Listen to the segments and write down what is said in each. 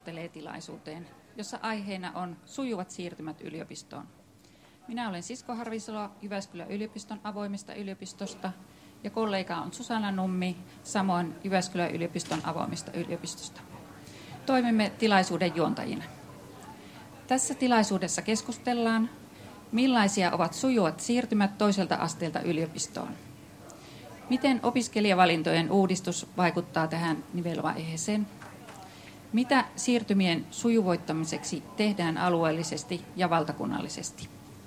tilaisuuteen, jossa aiheena on sujuvat siirtymät yliopistoon. Minä olen Sisko Harvisalo Jyväskylän yliopiston avoimesta yliopistosta ja kollega on Susanna Nummi, samoin Jyväskylän yliopiston avoimesta yliopistosta. Toimimme tilaisuuden juontajina. Tässä tilaisuudessa keskustellaan, millaisia ovat sujuvat siirtymät toiselta asteelta yliopistoon. Miten opiskelijavalintojen uudistus vaikuttaa tähän nivelvaiheeseen? Mitä siirtymien sujuvoittamiseksi tehdään alueellisesti ja valtakunnallisesti?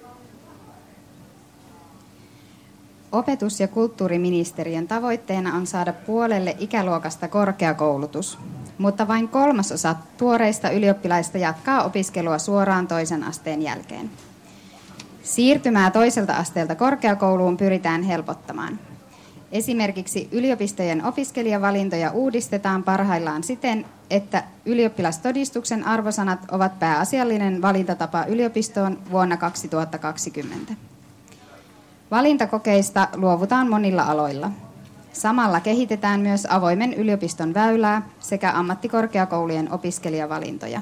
Opetus- ja kulttuuriministeriön tavoitteena on saada puolelle ikäluokasta korkeakoulutus, mutta vain 1/3 tuoreista ylioppilaista jatkaa opiskelua suoraan toisen asteen jälkeen. Siirtymää toiselta asteelta korkeakouluun pyritään helpottamaan. Esimerkiksi yliopistojen opiskelijavalintoja uudistetaan parhaillaan siten, että ylioppilastodistuksen arvosanat ovat pääasiallinen valintatapa yliopistoon vuonna 2020. Valintakokeista luovutaan monilla aloilla. Samalla kehitetään myös avoimen yliopiston väylää sekä ammattikorkeakoulujen opiskelijavalintoja.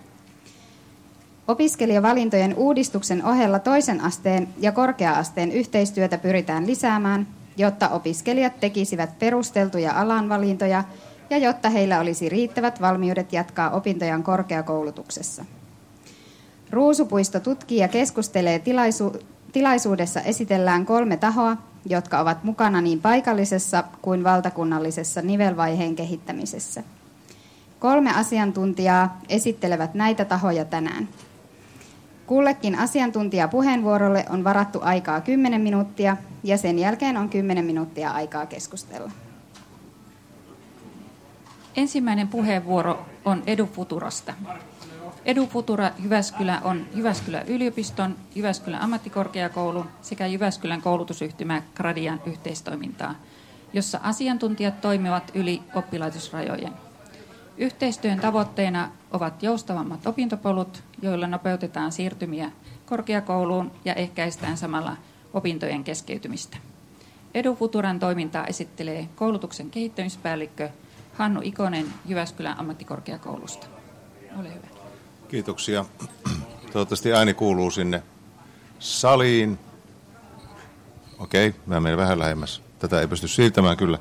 Opiskelijavalintojen uudistuksen ohella toisen asteen ja korkea-asteen yhteistyötä pyritään lisäämään, jotta opiskelijat tekisivät perusteltuja alanvalintoja ja jotta heillä olisi riittävät valmiudet jatkaa opintojaan korkeakoulutuksessa. Ruusupuisto tutkii ja keskustelee tilaisuudessa esitellään 3 tahoa, jotka ovat mukana niin paikallisessa kuin valtakunnallisessa nivelvaiheen kehittämisessä. 3 asiantuntijaa esittelevät näitä tahoja tänään. Kullekin asiantuntijapuheenvuorolle on varattu aikaa 10 minuuttia ja sen jälkeen on 10 minuuttia aikaa keskustella. Ensimmäinen puheenvuoro on EduFuturasta. EduFutura Jyväskylä on Jyväskylän yliopiston, Jyväskylän ammattikorkeakoulun sekä Jyväskylän koulutusyhtymä Gradian yhteistoimintaa, jossa asiantuntijat toimivat yli oppilaitosrajojen. Yhteistyön tavoitteena ovat joustavammat opintopolut, joilla nopeutetaan siirtymiä korkeakouluun ja ehkäistään samalla opintojen keskeytymistä. EduFuturan toimintaa esittelee koulutuksen kehittämispäällikkö Hannu Ikonen Jyväskylän ammattikorkeakoulusta. Ole hyvä. Kiitoksia. Toivottavasti ääni kuuluu sinne saliin. Okei, mä menen vähän lähemmäs. Tätä ei pysty siirtämään kyllä.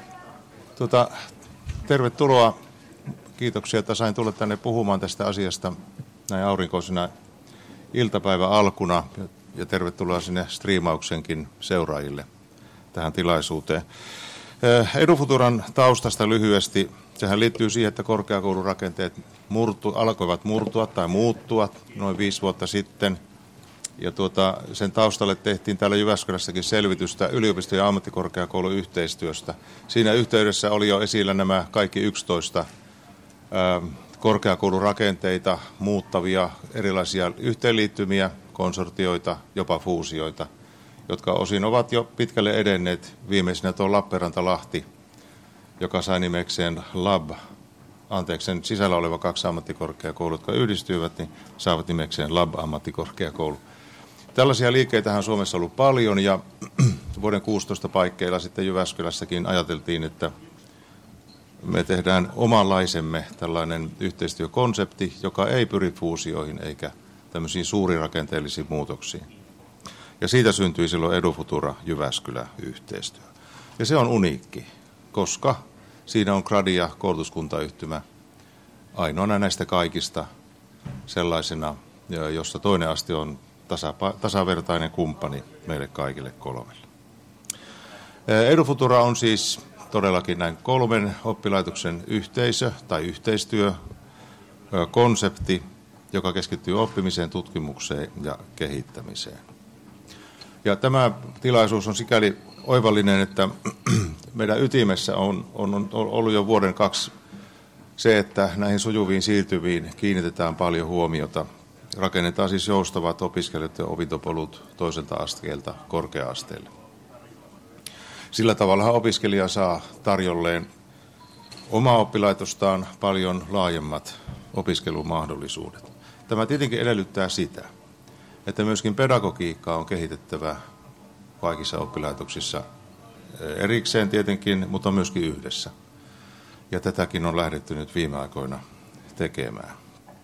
Tervetuloa. Kiitoksia, että sain tulla tänne puhumaan tästä asiasta näin aurinkoisena iltapäivän alkuna. Ja tervetuloa sinne striimauksenkin seuraajille tähän tilaisuuteen. EduFuturan taustasta lyhyesti. Sehän liittyy siihen, että korkeakoulurakenteet alkoivat murtua tai muuttua noin 5 vuotta sitten. Ja sen taustalle tehtiin täällä Jyväskylässäkin selvitystä yliopisto- ja ammattikorkeakoulun yhteistyöstä. Siinä yhteydessä oli jo esillä nämä kaikki 11 korkeakoulurakenteita muuttavia erilaisia yhteenliittymiä, konsortioita, jopa fuusioita, jotka osin ovat jo pitkälle edenneet. Viimeisenä tuo Lappeenranta-Lahti, joka sai nimekseen sen sisällä oleva 2 ammattikorkeakoulua, jotka yhdistyivät, niin saavat nimekseen Lab-ammattikorkeakoulu. Tällaisia liikkeitähän on Suomessa ollut paljon ja vuoden 16 paikkeilla sitten Jyväskylässäkin ajateltiin, että me tehdään omanlaisemme tällainen yhteistyökonsepti, joka ei pyri fuusioihin eikä tämmöisiin suurirakenteellisiin muutoksiin. Ja siitä syntyi silloin EduFutura Jyväskylä-yhteistyö. Ja se on uniikki, koska siinä on Gradia koulutuskuntayhtymä ainoana näistä kaikista sellaisena, jossa toinen aste on tasavertainen kumppani meille kaikille 3. EduFutura on siis todellakin näin 3 oppilaitoksen yhteisö tai yhteistyökonsepti, joka keskittyy oppimiseen, tutkimukseen ja kehittämiseen. Ja tämä tilaisuus on sikäli oivallinen, että meidän ytimessä on ollut jo vuoden 2 se, että näihin sujuviin siirtyviin kiinnitetään paljon huomiota. Rakennetaan siis joustavat opiskelijoiden opintopolut toiselta asteelta korkea-asteelle. Sillä tavalla opiskelija saa tarjolleen omaa oppilaitostaan paljon laajemmat opiskelumahdollisuudet. Tämä tietenkin edellyttää sitä, että myöskin pedagogiikkaa on kehitettävä kaikissa oppilaitoksissa erikseen tietenkin, mutta myöskin yhdessä. Ja tätäkin on lähdetty nyt viime aikoina tekemään.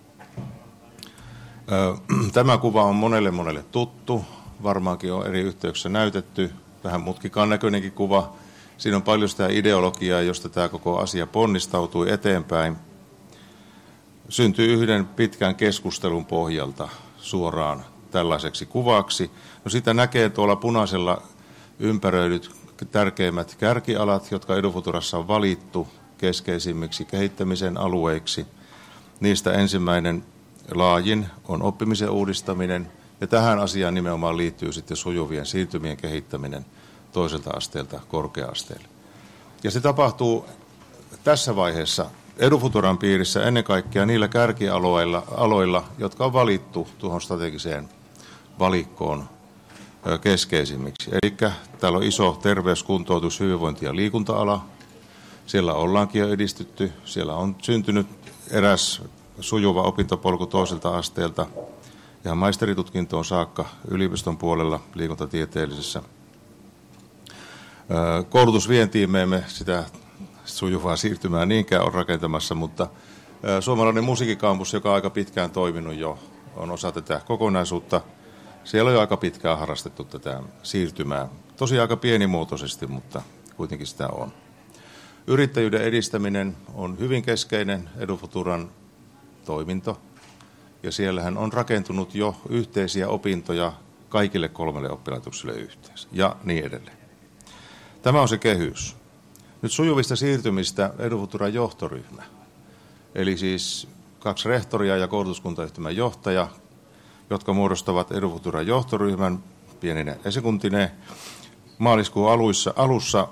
Tämä kuva on monelle tuttu, varmaankin on eri yhteyksissä näytetty, vähän mutkikaan näköinenkin kuva. Siinä on paljon sitä ideologiaa, josta tämä koko asia ponnistautui eteenpäin. Syntyi yhden pitkän keskustelun pohjalta suoraan tällaiseksi kuvaksi. No sitä näkee tuolla punaisella ympäröidyt tärkeimmät kärkialat, jotka Edufuturassa on valittu keskeisimmiksi kehittämisen alueiksi. Niistä ensimmäinen laajin on oppimisen uudistaminen, ja tähän asiaan nimenomaan liittyy sitten sujuvien siirtymien kehittäminen toiselta asteelta korkea-asteelle. Ja se tapahtuu tässä vaiheessa Edufuturan piirissä ennen kaikkea niillä kärkialoilla, jotka on valittu tuohon strategiseen valikkoon keskeisimmiksi. Eli täällä on iso terveys, kuntoutus, hyvinvointi ja liikunta-ala. Siellä ollaankin jo edistytty. Siellä on syntynyt eräs sujuva opintopolku toiselta asteelta ihan maisteritutkintoon saakka yliopiston puolella liikuntatieteellisessä. Koulutusvientiin me emme sitä sujuvaa siirtymää niinkään ole rakentamassa, mutta suomalainen musiikkikampus, joka on aika pitkään toiminut jo, on osa tätä kokonaisuutta. Siellä on jo aika pitkään harrastettu tätä siirtymää. Tosiaan aika pienimuotoisesti, mutta kuitenkin sitä on. Yrittäjyyden edistäminen on hyvin keskeinen Edufuturan toiminto. Ja siellähän on rakentunut jo yhteisiä opintoja kaikille 3 oppilaitoksille yhteensä ja niin edelleen. Tämä on se kehys. Nyt sujuvista siirtymistä Edufuturan johtoryhmä. Eli siis 2 rehtoria ja koulutuskuntayhtymän johtaja, jotka muodostavat Edufuturan johtoryhmän pienine esikuntineen. Maaliskuun alussa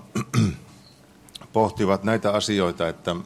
pohtivat näitä asioita, että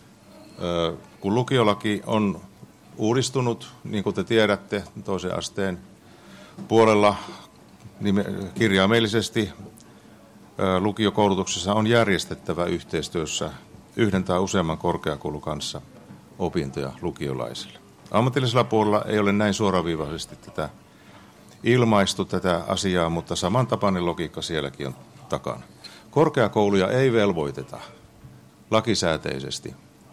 kun lukiolaki on uudistunut, niin kuin te tiedätte, toisen asteen puolella kirjaimellisesti lukiokoulutuksessa on järjestettävä yhteistyössä yhden tai useamman korkeakoulun kanssa opintoja lukiolaisille. Ammatillisella puolella ei ole näin suoraviivaisesti tätä ilmaistu tätä asiaa, mutta samantapainen logiikka sielläkin on takana. Korkeakouluja ei velvoiteta lakisääteisesti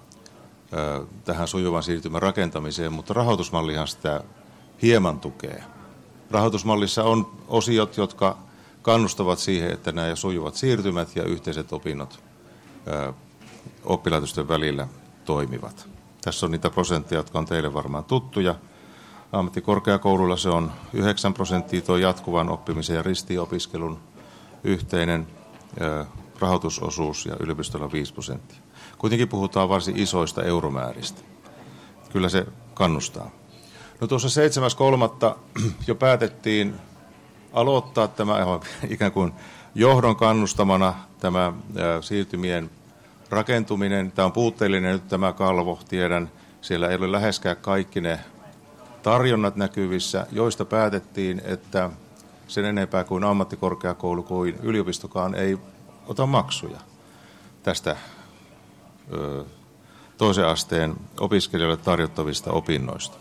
tähän sujuvan siirtymän rakentamiseen, mutta rahoitusmallihan sitä hieman tukee. Rahoitusmallissa on osiot, jotka kannustavat siihen, että nämä sujuvat siirtymät ja yhteiset opinnot oppilaitosten välillä toimivat. Tässä on niitä prosentteja, jotka on teille varmaan tuttuja. Ammattikorkeakoululla se on 9% tuo jatkuvan oppimisen ja ristiopiskelun yhteinen rahoitusosuus ja yliopistolla 5%. Kuitenkin puhutaan varsin isoista euromääristä. Kyllä se kannustaa. No tuossa 7.3. jo päätettiin aloittaa tämä ikään kuin johdon kannustamana tämä siirtymien rakentuminen. Tämä on puutteellinen nyt tämä kalvo, tiedän. Siellä ei ole läheskään kaikki ne tarjonnat näkyvissä, joista päätettiin, että sen enempää kuin ammattikorkeakoulu kuin yliopistokaan ei ota maksuja tästä toisen asteen opiskelijoille tarjottavista opinnoista.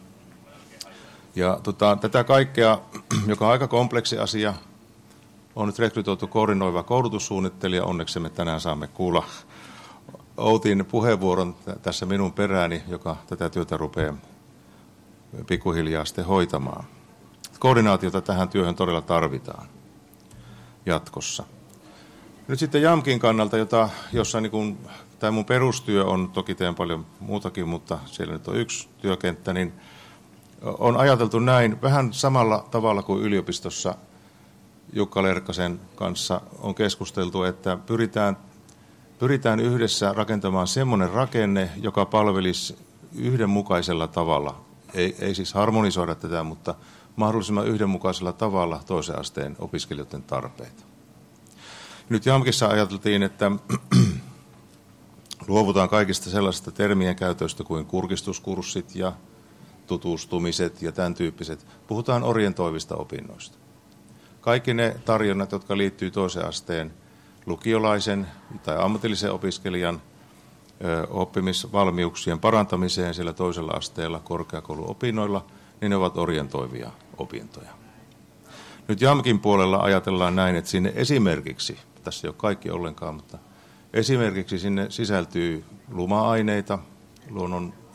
Ja tätä kaikkea, joka on aika kompleksi asia, on nyt rekrytoitu koordinoiva koulutussuunnittelija. Onneksi me tänään saamme kuulla Outin puheenvuoron tässä minun perääni, joka tätä työtä rupeaa pikkuhiljaa sitten hoitamaan. Koordinaatiota tähän työhön todella tarvitaan jatkossa. Nyt sitten JAMKin kannalta, jossa niin tämä mun perustyö on, toki teen paljon muutakin, mutta siellä nyt on yksi työkenttä, niin on ajateltu näin vähän samalla tavalla kuin yliopistossa Jukka Lerkkasen kanssa on keskusteltu, että pyritään yhdessä rakentamaan semmoinen rakenne, joka palvelisi yhdenmukaisella tavalla. Ei siis harmonisoida tätä, mutta mahdollisimman yhdenmukaisella tavalla toisen asteen opiskelijoiden tarpeita. Nyt JAMKissa ajateltiin, että luovutaan kaikista sellaisista termien käytöstä kuin kurkistuskurssit ja tutustumiset ja tämän tyyppiset. Puhutaan orientoivista opinnoista. Kaikki ne tarjonnat, jotka liittyy toisen asteen lukiolaisen tai ammatillisen opiskelijan oppimisvalmiuksien parantamiseen siellä toisella asteella korkeakouluopinnoilla, niin ne ovat orientoivia opintoja. Nyt JAMKin puolella ajatellaan näin, että sinne esimerkiksi, tässä ei ole kaikki ollenkaan, mutta esimerkiksi sinne sisältyy luma-aineita, luonnon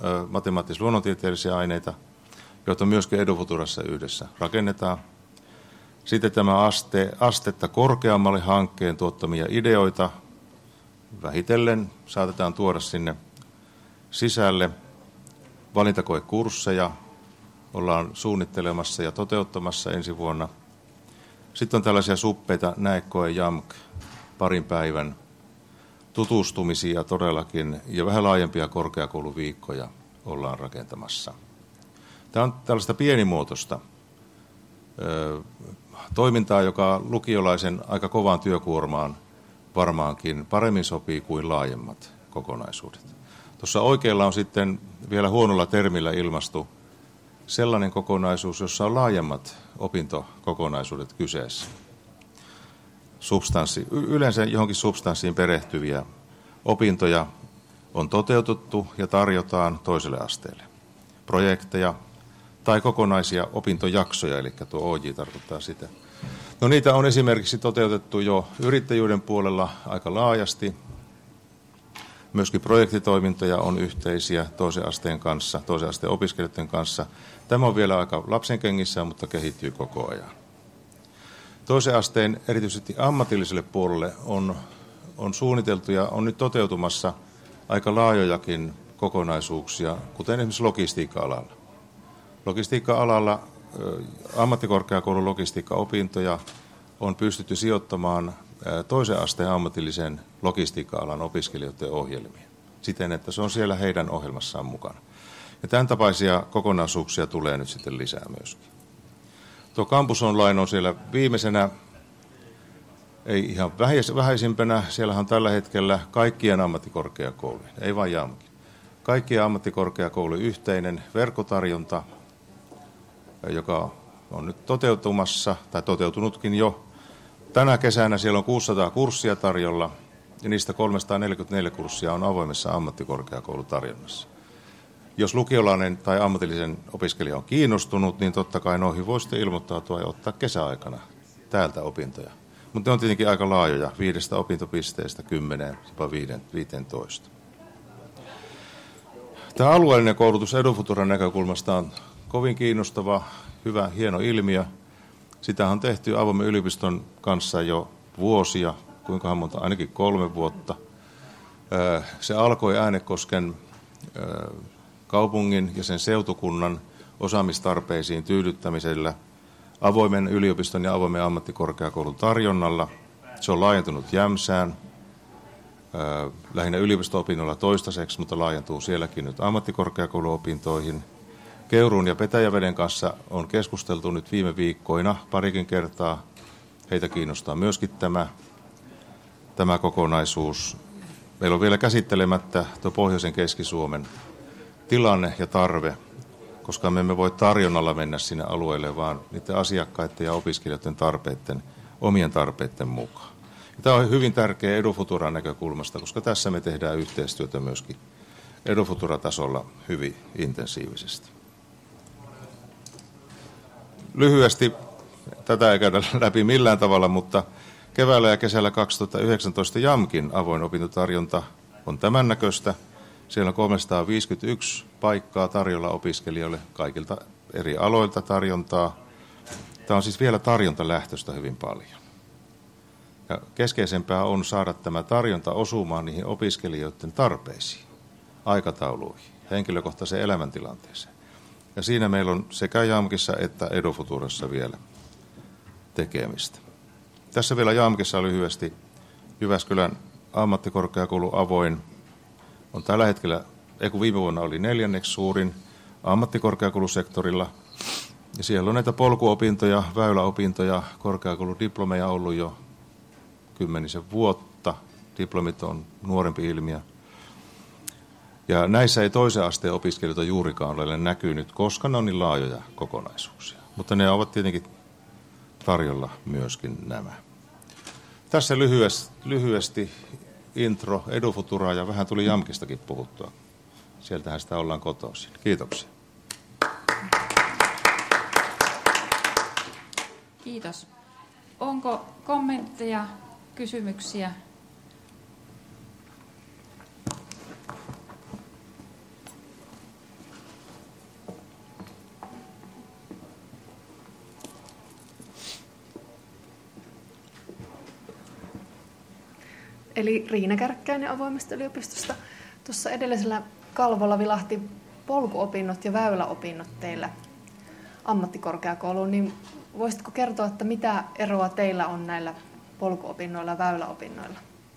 matemaattis-luonnontieteellisiä aineita, joita myöskin EduFuturassa yhdessä rakennetaan. Sitten tämä astetta korkeammalle hankkeen tuottamia ideoita vähitellen saatetaan tuoda sinne sisälle. Valintakoekursseja ollaan suunnittelemassa ja toteuttamassa ensi vuonna. Sitten on tällaisia suppeita näekoe JAMK parin päivän tutustumisia todellakin ja vähän laajempia korkeakouluviikkoja ollaan rakentamassa. Tämä on tällaista pienimuotoista toimintaa, joka lukiolaisen aika kovaan työkuormaan varmaankin paremmin sopii kuin laajemmat kokonaisuudet. Tuossa oikealla on sitten vielä huonolla termillä ilmaistu sellainen kokonaisuus, jossa on laajemmat opintokokonaisuudet kyseessä. Yleensä johonkin substanssiin perehtyviä opintoja on toteutettu ja tarjotaan toiselle asteelle. Projekteja tai kokonaisia opintojaksoja, eli tuo OJ tarkoittaa sitä. No niitä on esimerkiksi toteutettu jo yrittäjyyden puolella aika laajasti. Myöskin projektitoimintoja on yhteisiä toisen asteen kanssa, toisen asteen opiskelijoiden kanssa. Tämä on vielä aika lapsenkengissä, mutta kehittyy koko ajan. Toisen asteen erityisesti ammatilliselle puolelle on suunniteltu ja on nyt toteutumassa aika laajojakin kokonaisuuksia, kuten esimerkiksi logistiikka-alalla. Logistiikka-alalla ammattikorkeakoulun logistiikka-opintoja on pystytty sijoittamaan toisen asteen ammatillisen logistiikka-alan opiskelijoiden ohjelmiin siten, että se on siellä heidän ohjelmassaan mukana. Ja tämän tapaisia kokonaisuuksia tulee nyt sitten lisää myöskin. Tuo Campus Online on siellä viimeisenä, ei ihan vähäisimpänä. Siellähän on tällä hetkellä kaikkien ammattikorkeakoulujen, ei vain JAMKin. Kaikkien ammattikorkeakoulujen yhteinen verkkotarjonta, joka on nyt toteutumassa tai toteutunutkin jo. Tänä kesänä siellä on 600 kurssia tarjolla ja niistä 344 kurssia on avoimessa ammattikorkeakoulutarjonnassa. Jos lukiolainen tai ammatillisen opiskelija on kiinnostunut, niin totta kai noihin voi sitten ilmoittautua ja ottaa kesäaikana täältä opintoja. Mutta ne on tietenkin aika laajoja, 5 opintopisteestä 10, jopa 15. Tämä alueellinen koulutus EduFuturan näkökulmasta on kovin kiinnostava, hyvä, hieno ilmiö. Sitä on tehty avoimen yliopiston kanssa jo vuosia, kuinkahan monta, ainakin 3 vuotta. Se alkoi Äänekosken kaupungin ja sen seutukunnan osaamistarpeisiin tyydyttämisellä avoimen yliopiston ja avoimen ammattikorkeakoulun tarjonnalla. Se on laajentunut Jämsään, lähinnä yliopisto-opinnoilla toistaiseksi, mutta laajentuu sielläkin nyt ammattikorkeakouluopintoihin. Keuruun ja Petäjäveden kanssa on keskusteltu nyt viime viikkoina parikin kertaa. Heitä kiinnostaa myöskin tämä kokonaisuus. Meillä on vielä käsittelemättä tuo Pohjoisen Keski-Suomen tilanne ja tarve, koska me emme voi tarjonnalla mennä sinne alueelle, vaan niiden asiakkaiden ja opiskelijoiden omien tarpeiden mukaan. Ja tämä on hyvin tärkeä EduFuturan näkökulmasta, koska tässä me tehdään yhteistyötä myöskin EduFutura-tasolla hyvin intensiivisesti. Lyhyesti, tätä ei käydä läpi millään tavalla, mutta keväällä ja kesällä 2019 JAMKin avoin opintotarjonta on tämän näköistä. Siellä on 351 paikkaa tarjolla opiskelijoille kaikilta eri aloilta tarjontaa. Tämä on siis vielä tarjontalähtöistä hyvin paljon. Ja keskeisempää on saada tämä tarjonta osumaan niihin opiskelijoiden tarpeisiin, aikatauluihin, henkilökohtaiseen elämäntilanteeseen. Ja siinä meillä on sekä JAMKissa että EduFuturassa vielä tekemistä. Tässä vielä JAMKissa lyhyesti Jyväskylän ammattikorkeakoulu avoin on tällä hetkellä, viime vuonna oli 4. suurin ammattikorkeakoulusektorilla. Ja siellä on näitä polkuopintoja, väyläopintoja, korkeakouludiplomeja ollut jo 10 vuotta. Diplomit on nuorempi ilmiö. Ja näissä ei toisen asteen opiskelijoita juurikaan ole näkynyt, koska ne on niin laajoja kokonaisuuksia. Mutta ne ovat tietenkin tarjolla myöskin nämä. Tässä lyhyesti intro EduFuturaa ja vähän tuli JAMKistakin puhuttua. Sieltähän sitä ollaan kotoisin. Kiitoksia. Kiitos. Onko kommentteja, kysymyksiä? eli Riina Kärkkäinen avoimesta yliopistosta. Tuossa edellisellä kalvolla vilahti polkuopinnot ja väyläopinnot teillä ammattikorkeakouluun, niin voisitko kertoa, että mitä eroa teillä on näillä polkuopinnoilla ja väyläopinnoilla?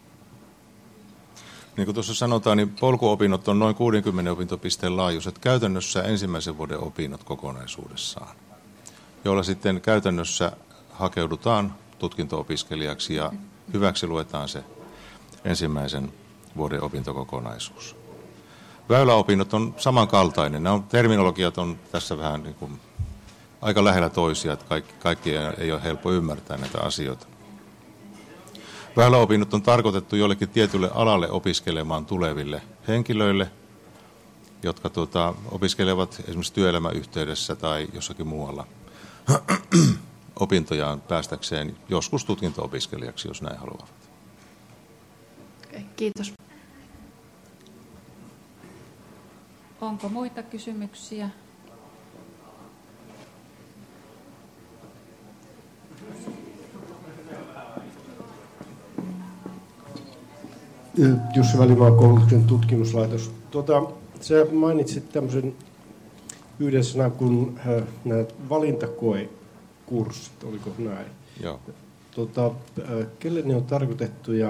Niin kuin tuossa sanotaan, niin polkuopinnot on noin 60 opintopisteen laajuiset, käytännössä ensimmäisen vuoden opinnot kokonaisuudessaan, joilla sitten käytännössä hakeudutaan tutkinto-opiskelijaksi ja hyväksi luetaan se ensimmäisen vuoden opintokokonaisuus. Väyläopinnot on samankaltainen. Nämä terminologiat on tässä vähän niin kuin aika lähellä toisia, että kaikki ei ole helppo ymmärtää näitä asioita. Väyläopinnot on tarkoitettu jollekin tietylle alalle opiskelemaan tuleville henkilöille, jotka opiskelevat esimerkiksi työelämäyhteydessä tai jossakin muualla opintojaan päästäkseen joskus tutkinto-opiskelijaksi, jos näin haluavat. Okei, kiitos. Onko muita kysymyksiä? Jussi Välimaa, koulutuksen tutkimuslaitos. Sä mainitsit tämmöisen yhden sanan kuin nämä valintakoekurssit, oliko näin? Joo. Kelle ne on tarkoitettu ja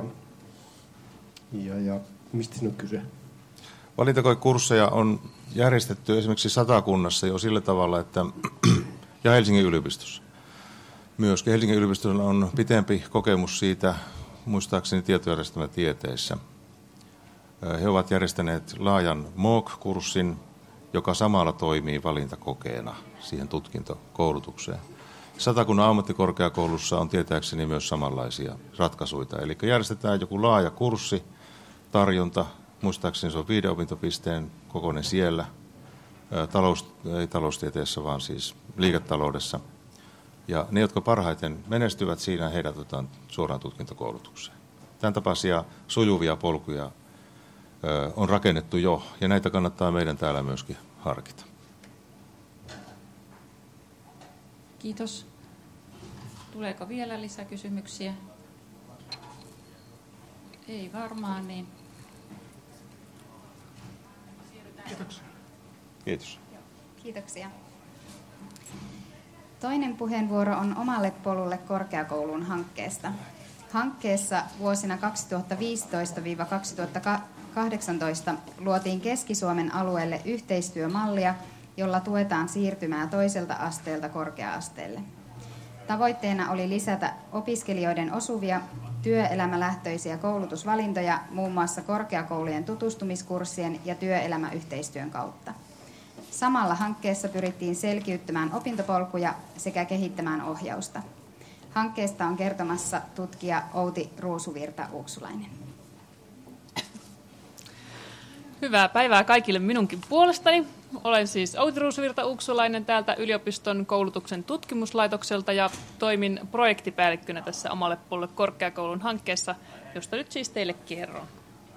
mistä siinä on kyse? Valintakoekursseja on järjestetty esimerkiksi Satakunnassa jo sillä tavalla, että ja Helsingin yliopistossa. Myöskin Helsingin yliopistolla on pitempi kokemus siitä, muistaakseni tietojärjestelmätieteissä. He ovat järjestäneet laajan MOOC-kurssin, joka samalla toimii valintakokeena siihen tutkintokoulutukseen. Satakunnan ammattikorkeakoulussa on tietääkseni myös samanlaisia ratkaisuja. Eli järjestetään joku laaja kurssi, tarjonta, muistaakseni se on 5 opintopisteen kokoinen siellä, ei taloustieteessä, vaan siis liiketaloudessa. Ja ne, jotka parhaiten menestyvät siinä, heidät otetaan suoraan tutkintokoulutukseen. Tämän tapaisia sujuvia polkuja on rakennettu jo, ja näitä kannattaa meidän täällä myöskin harkita. Kiitos. Tuleeko vielä lisäkysymyksiä? Ei varmaan, niin Kiitoksia. Kiitos. Kiitoksia. Toinen puheenvuoro on Omalle polulle korkeakouluun hankkeesta. Hankkeessa vuosina 2015-2018 luotiin Keski-Suomen alueelle yhteistyömallia, jolla tuetaan siirtymää toiselta asteelta korkea-asteelle. Tavoitteena oli lisätä opiskelijoiden osuvia työelämälähtöisiä koulutusvalintoja muun muassa korkeakoulujen tutustumiskurssien ja työelämäyhteistyön kautta. Samalla hankkeessa pyrittiin selkiyttämään opintopolkuja sekä kehittämään ohjausta. Hankkeesta on kertomassa tutkija Outi Ruusuvirta-Uuksulainen. Hyvää päivää kaikille minunkin puolestani. Olen siis Outi Ruusuvirta-Uuksulainen täältä yliopiston koulutuksen tutkimuslaitokselta ja toimin projektipäällikkönä tässä Omalle polulle korkeakoulun hankkeessa, josta nyt siis teille kerron.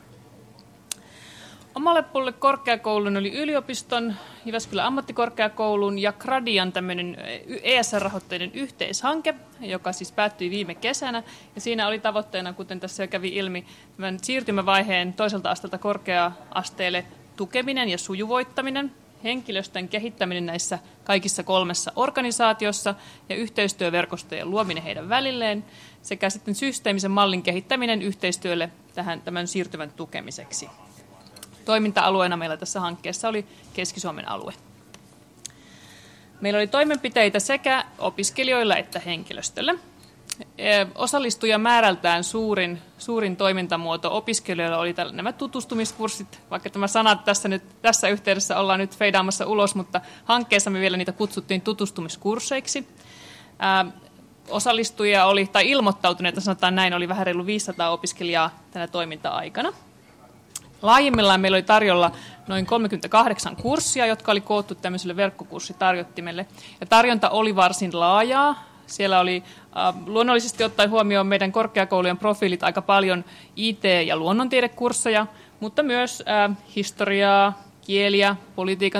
Omalle polulle korkeakoulun oli yliopiston, Jyväskylän ammattikorkeakoulun ja Gradian tämmöinen ESR-rahoitteinen yhteishanke, joka siis päättyi viime kesänä. Ja siinä oli tavoitteena, kuten tässä jo kävi ilmi, tämän siirtymävaiheen toiselta asteelta korkea-asteelle tukeminen ja sujuvoittaminen, henkilöstön kehittäminen näissä kaikissa 3 organisaatiossa ja yhteistyöverkostojen luominen heidän välilleen sekä sitten systeemisen mallin kehittäminen yhteistyölle tämän siirtymän tukemiseksi. Toiminta-alueena meillä tässä hankkeessa oli Keski-Suomen alue. Meillä oli toimenpiteitä sekä opiskelijoilla että henkilöstöllä. Osallistujamäärältään suurin toimintamuoto opiskelijoilla oli nämä tutustumiskurssit, vaikka tämä sana tässä yhteydessä ollaan nyt feidaamassa ulos, mutta hankkeessa me vielä niitä kutsuttiin tutustumiskursseiksi. Osallistujia oli, tai ilmoittautuneita sanotaan näin, oli vähän reilu 500 opiskelijaa tänä toiminta-aikana. Laajemmillaan meillä oli tarjolla noin 38 kurssia, jotka oli koottu tämmöiselle verkkokurssitarjottimelle. Ja tarjonta oli varsin laajaa. Siellä oli luonnollisesti ottaen huomioon meidän korkeakoulujen profiilit aika paljon IT- ja luonnontiedekursseja, mutta myös historiaa, kieliä, politiikan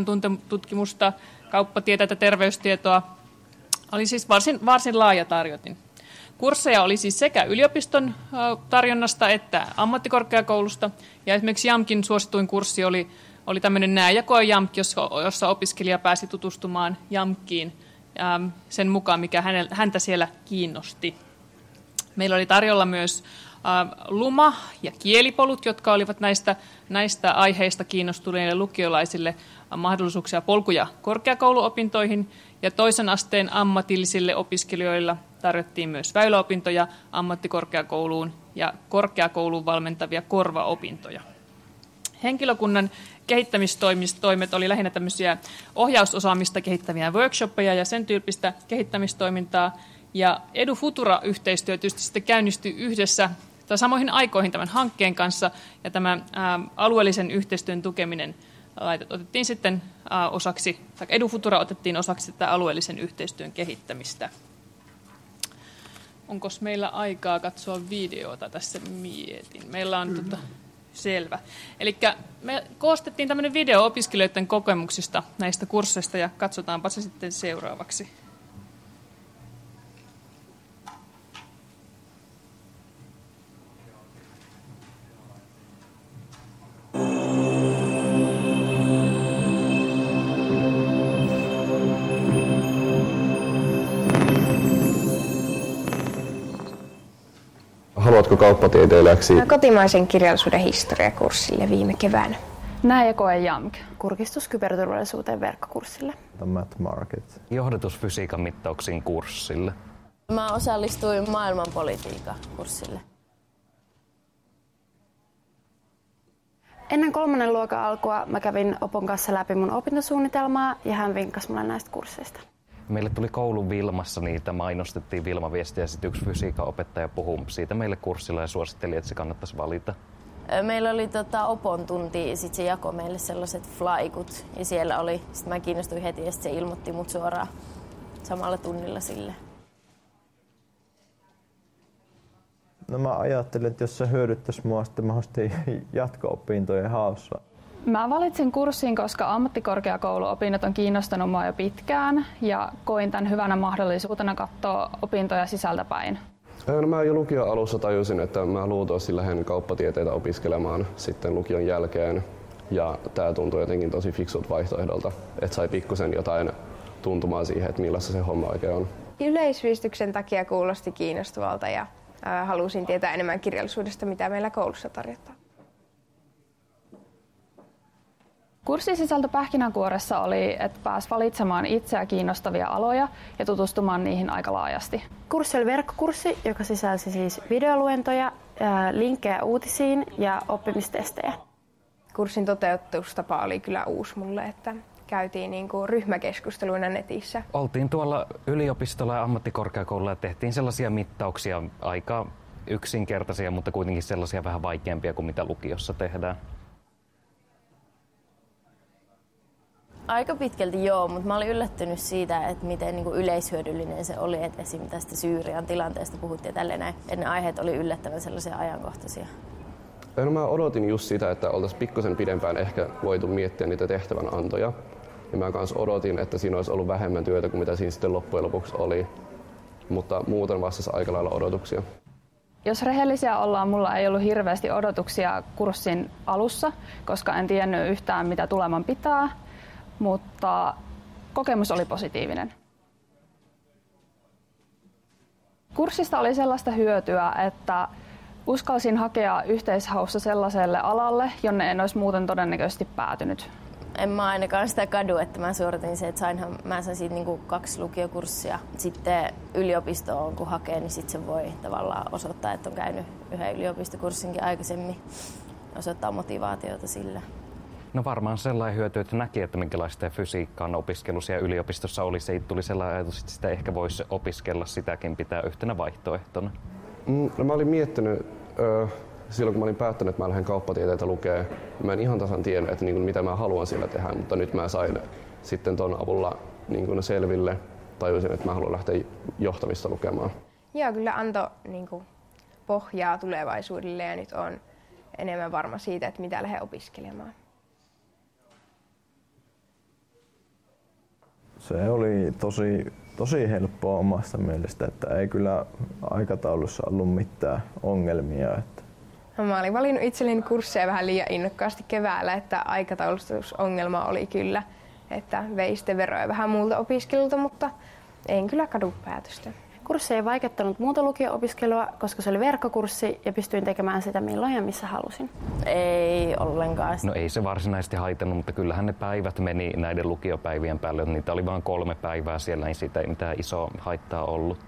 tutkimusta, kauppatieteitä, terveystietoa. Oli siis varsin laaja tarjotin. Kursseja oli siis sekä yliopiston tarjonnasta että ammattikorkeakoulusta. Ja esimerkiksi JAMKin suosituin kurssi oli tämmöinen nääjakoe JAMK, jossa opiskelija pääsi tutustumaan JAMKiin sen mukaan, mikä häntä siellä kiinnosti. Meillä oli tarjolla myös luma- ja kielipolut, jotka olivat näistä aiheista kiinnostuneille lukiolaisille mahdollisuuksia polkuja korkeakouluopintoihin. Ja toisen asteen ammatillisille opiskelijoilla tarjottiin myös väyläopintoja ammattikorkeakouluun ja korkeakouluun valmentavia korvaopintoja. Henkilökunnan kehittämistoimet oli lähinnä tämmöisiä ohjausosaamista kehittäviä workshoppeja ja sen tyyppistä kehittämistoimintaa. Ja EduFutura-yhteistyö tietysti sitten käynnistyi yhdessä tai samoihin aikoihin tämän hankkeen kanssa, ja tämä alueellisen yhteistyön tukeminen otettiin sitten osaksi, tai EduFutura otettiin osaksi tätä alueellisen yhteistyön kehittämistä. Onko meillä aikaa katsoa videota? Tässä mietin. Meillä on selvä. Eli me koostettiin tämmöinen video opiskelijoiden kokemuksista näistä kursseista, ja katsotaanpa se sitten seuraavaksi. Haluatko kauppatieteilijäksi? Kotimaisen kirjallisuuden historiakurssille viime keväänä. Nääjakoe JAMK. Kurkistus kyberturvallisuuteen verkkokurssille. The Math Market. Johdatusfysiikan mittauksiin kurssille. Mä osallistuin maailmanpolitiikan kurssille. Ennen 3. luokan alkua mä kävin Opon kanssa läpi mun opintosuunnitelmaa ja hän vinkkasi mulle näistä kursseista. Meille tuli koulun Vilmassa niitä, mainostettiin Vilma-viestiä ja sitten yksi fysiikan opettaja puhui siitä meille kurssilla ja suositteli, että se kannattaisi valita. Meillä oli Opon tunti ja sitten se jakoi meille sellaiset flykut ja siellä oli, sitten mä kiinnostuin heti ja sitten se ilmoitti mut suoraan samalla tunnilla sille. No mä ajattelin, että jos se hyödyttäisi mua sitten mahdollisesti jatko-opintojen haussa. Mä valitsin kurssin, koska ammattikorkeakouluopinnot on kiinnostanut mua jo pitkään ja koin tämän hyvänä mahdollisuutena katsoa opintoja sisältäpäin. No mä jo lukion alussa tajusin, että mä luultavasti lähden kauppatieteitä opiskelemaan sitten lukion jälkeen. Ja tää tuntui jotenkin tosi fiksut vaihtoehdolta, että sai pikkusen jotain tuntumaan siihen, että millaista se homma oikein on. Yleisviistyksen takia kuulosti kiinnostavalta ja halusin tietää enemmän kirjallisuudesta, mitä meillä koulussa tarjotaan. Kurssisisältö pähkinänkuoressa oli, että pääsi valitsemaan itseä kiinnostavia aloja ja tutustumaan niihin aika laajasti. Kurssi oli verkkokurssi, joka sisälsi siis videoluentoja, linkkejä uutisiin ja oppimistestejä. Kurssin toteutustapa oli kyllä uusi mulle, että käytiin ryhmäkeskusteluina netissä. Oltiin tuolla yliopistolla ja ammattikorkeakoululla ja tehtiin sellaisia mittauksia aika yksinkertaisia, mutta kuitenkin sellaisia vähän vaikeampia kuin mitä lukiossa tehdään. Aika pitkälti joo, mutta mä olin yllättynyt siitä, että miten yleishyödyllinen se oli, että esimerkiksi tästä Syyrian tilanteesta puhuttiin tälleen näin, että ne aiheet oli yllättävän sellaisia ajankohtaisia. No mä odotin just sitä, että oltaisiin pikkusen pidempään ehkä voitu miettiä niitä tehtävänantoja. Ja mä kans odotin, että siinä olisi ollut vähemmän työtä kuin mitä siinä sitten loppujen lopuksi oli. Mutta muuten vastasi aika lailla odotuksia. Jos rehellisiä ollaan, mulla ei ollut hirveästi odotuksia kurssin alussa, koska en tiennyt yhtään mitä tuleman pitää. Mutta kokemus oli positiivinen. Kurssista oli sellaista hyötyä, että uskalsin hakea yhteishaussa sellaiselle alalle, jonne en olisi muuten todennäköisesti päätynyt. En mä ainakaan sitä kadu, että mä suoritin se, että mä sain siitä 2 lukiokurssia. Sitten yliopistoon kun hakee, niin sitten se voi tavallaan osoittaa, että on käynyt yhden yliopistokurssinkin aikaisemmin. Osoittaa motivaatiota sillä. No varmaan sellainen hyöty, että näki, että minkälaista fysiikkaan opiskelu siellä yliopistossa oli. Se tuli sellainen ajatus, että sitä ehkä voisi opiskella, sitäkin pitää yhtenä vaihtoehtona. No mä olin miettinyt, silloin kun mä olin päättänyt, että mä lähden kauppatieteitä lukea, mä en ihan tasan tiennyt, että mitä mä haluan siellä tehdä, mutta nyt mä sain sitten ton avulla selville. Tajusin, että mä haluan lähteä johtamista lukemaan. Joo, kyllä antoi pohjaa tulevaisuudelle ja nyt on enemmän varma siitä, että mitä lähden opiskelemaan. Se oli tosi helppoa omasta mielestä, että ei kyllä aikataulussa ollut mitään ongelmia. Että. No, mä olin valinnut itselleni kursseja vähän liian innokkaasti keväällä, että aikataulutusongelma oli kyllä, että vei sitten veroja vähän muulta opiskelulta, mutta en kyllä kadu päätöstä. Kurssi ei vaikeuttanut muuta lukio-opiskelua, koska se oli verkkokurssi ja pystyin tekemään sitä milloin ja missä halusin. Ei ollenkaan. No ei se varsinaisesti haitannut, mutta kyllähän ne päivät meni näiden lukiopäivien päälle. Niitä oli vain 3 päivää siellä, niin siitä ei mitään isoa haittaa ollut.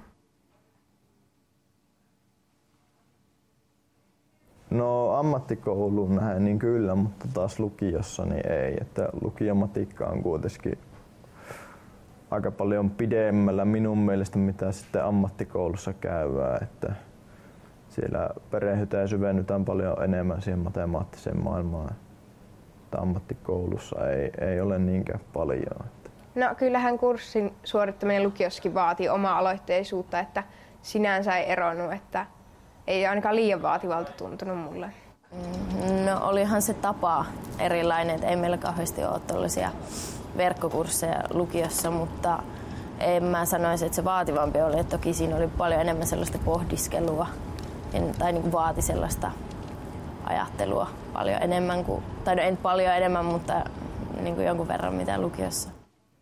No ammattikouluun näin niin kyllä, mutta taas lukiossa niin ei. Että lukiomatikka on kuitenkin aika paljon pidemmällä minun mielestä, mitä sitten ammattikoulussa käydään. Että siellä perehdytään ja syvennytään paljon enemmän siihen matemaattiseen maailmaan. Että ammattikoulussa ei ole niinkään paljon. No kyllähän kurssin suorittaminen lukiossakin vaatii oma-aloitteisuutta, että sinänsä ei eronnut, että ei ainakaan liian vaativalta tuntunut mulle. No olihan se tapa erilainen, että ei meillä kauheasti ole tuollaisia verkkokursseja lukiossa, mutta en mä sanoisi, että se vaativampi oli. Että toki siinä oli paljon enemmän sellaista pohdiskelua tai niin kuin vaati sellaista ajattelua paljon enemmän kuin, tai no en paljon enemmän, mutta niin kuin jonkun verran mitä lukiossa.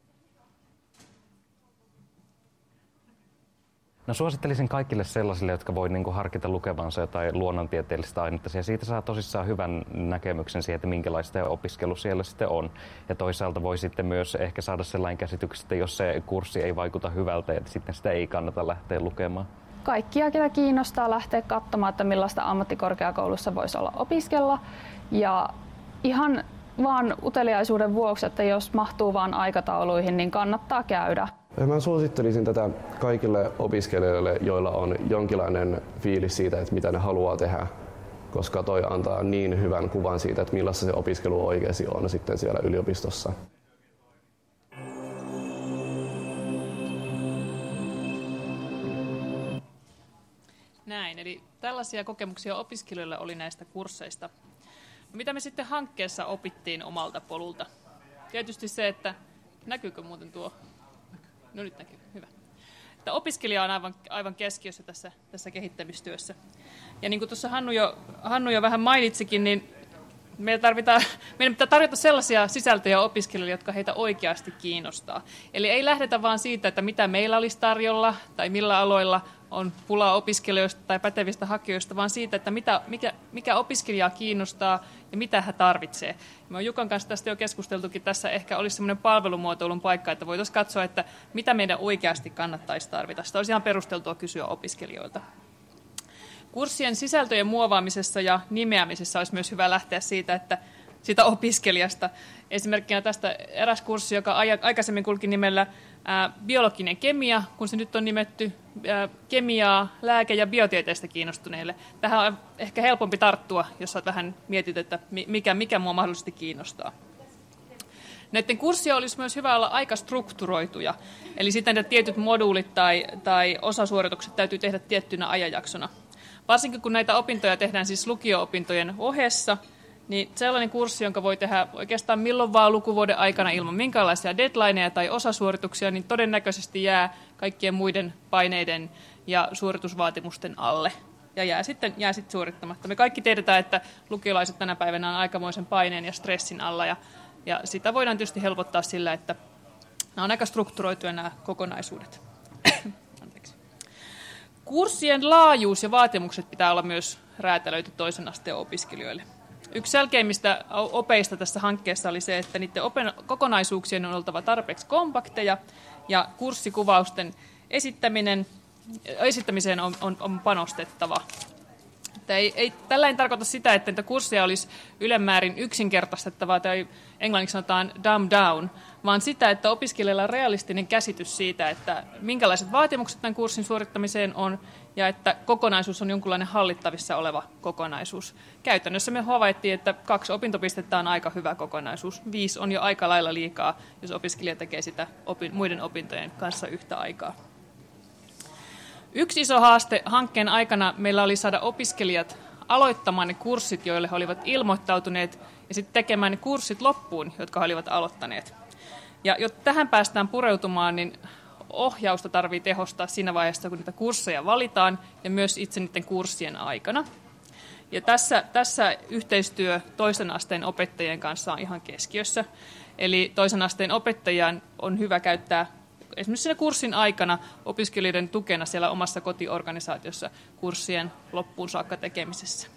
No suosittelisin kaikille sellaisille, jotka voi niin kuin harkita lukevansa jotain luonnontieteellistä ainetta. Ja siitä saa tosissaan hyvän näkemyksen siihen, että minkälaista opiskelu siellä sitten on. Ja toisaalta voi sitten myös ehkä saada sellainen käsitys, että jos se kurssi ei vaikuta hyvältä, että sitten sitä ei kannata lähteä lukemaan. Kaikkia, ketä kiinnostaa lähteä katsomaan, että millaista ammattikorkeakoulussa voisi olla opiskella. Ja ihan vaan uteliaisuuden vuoksi, että jos mahtuu vaan aikatauluihin, niin kannattaa käydä. Mä suosittelisin tätä kaikille opiskelijoille, joilla on jonkinlainen fiilis siitä, että mitä ne haluaa tehdä, koska toi antaa niin hyvän kuvan siitä, että millaista se opiskelu oikeasti on sitten siellä yliopistossa. Näin, eli tällaisia kokemuksia opiskelijoilla oli näistä kursseista. No, mitä me sitten hankkeessa opittiin omalta polulta? Tietysti se, että näkyykö muuten tuo? No nyt näkyy, hyvä. Että opiskelija on aivan keskiössä tässä kehittämistyössä. Ja niin kuin tuossa Hannu jo vähän mainitsikin, niin meidän pitää tarjota sellaisia sisältöjä opiskelijoille, jotka heitä oikeasti kiinnostaa. Eli ei lähdetä vaan siitä, että mitä meillä olisi tarjolla tai millä aloilla on pulaa opiskelijoista tai pätevistä hakijoista, vaan siitä, että mikä opiskelijaa kiinnostaa ja mitä hän tarvitsee. Me on Jukan kanssa tästä jo keskusteltukin. Tässä ehkä olisi semmoinen palvelumuotoilun paikka, että voitaisiin katsoa, että mitä meidän oikeasti kannattaisi tarvita. Sitä olisi ihan perusteltua kysyä opiskelijoilta. Kurssien sisältöjen muovaamisessa ja nimeämisessä olisi myös hyvä lähteä siitä opiskelijasta. Esimerkkinä tästä eräs kurssi, joka aikaisemmin kulki nimellä biologinen kemia, kun se nyt on nimetty kemiaa, lääke- ja biotieteestä kiinnostuneille. Tähän on ehkä helpompi tarttua, jos olet vähän mietit, että mikä mua mahdollisesti kiinnostaa. Näiden kurssia olisi myös hyvä olla aika strukturoituja, eli sitten että tietyt moduulit tai osasuoritukset täytyy tehdä tiettynä ajanjaksona. Varsinkin kun näitä opintoja tehdään siis lukio-opintojen ohessa, niin sellainen kurssi, jonka voi tehdä oikeastaan milloin vaan lukuvuoden aikana ilman minkäänlaisia deadlineja tai osasuorituksia, niin todennäköisesti jää kaikkien muiden paineiden ja suoritusvaatimusten alle ja jää sitten suorittamatta. Me kaikki tiedetään, että lukiolaiset tänä päivänä on aikamoisen paineen ja stressin alla ja sitä voidaan tietysti helpottaa sillä, että nämä on aika strukturoituja nämä kokonaisuudet. Kurssien laajuus ja vaatimukset pitää olla myös räätälöity toisen asteen opiskelijoille. Yksi selkeimmistä opeista tässä hankkeessa oli se, että niiden kokonaisuuksien on oltava tarpeeksi kompakteja ja kurssikuvausten esittämiseen on panostettava. Tällä ei tarkoita sitä, että niitä kursseja olisi ylemmäärin yksinkertaistettavaa tai englanniksi sanotaan dumb down, vaan sitä, että opiskelijalla on realistinen käsitys siitä, että minkälaiset vaatimukset tämän kurssin suorittamiseen on ja että kokonaisuus on jonkunlainen hallittavissa oleva kokonaisuus. Käytännössä me havaittiin, että 2 opintopistettä on aika hyvä kokonaisuus. 5 on jo aika lailla liikaa, jos opiskelija tekee sitä muiden opintojen kanssa yhtä aikaa. Yksi iso haaste hankkeen aikana meillä oli saada opiskelijat aloittamaan ne kurssit, joille he olivat ilmoittautuneet, ja sitten tekemään ne kurssit loppuun, jotka he olivat aloittaneet. Ja jotta tähän päästään pureutumaan, niin ohjausta tarvitsee tehostaa siinä vaiheessa, kun niitä kursseja valitaan ja myös itse niiden kurssien aikana. Ja tässä yhteistyö toisen asteen opettajien kanssa on ihan keskiössä. Eli toisen asteen opettajien on hyvä käyttää esimerkiksi siinä kurssin aikana opiskelijoiden tukena siellä omassa kotiorganisaatiossa kurssien loppuun saakka tekemisessä.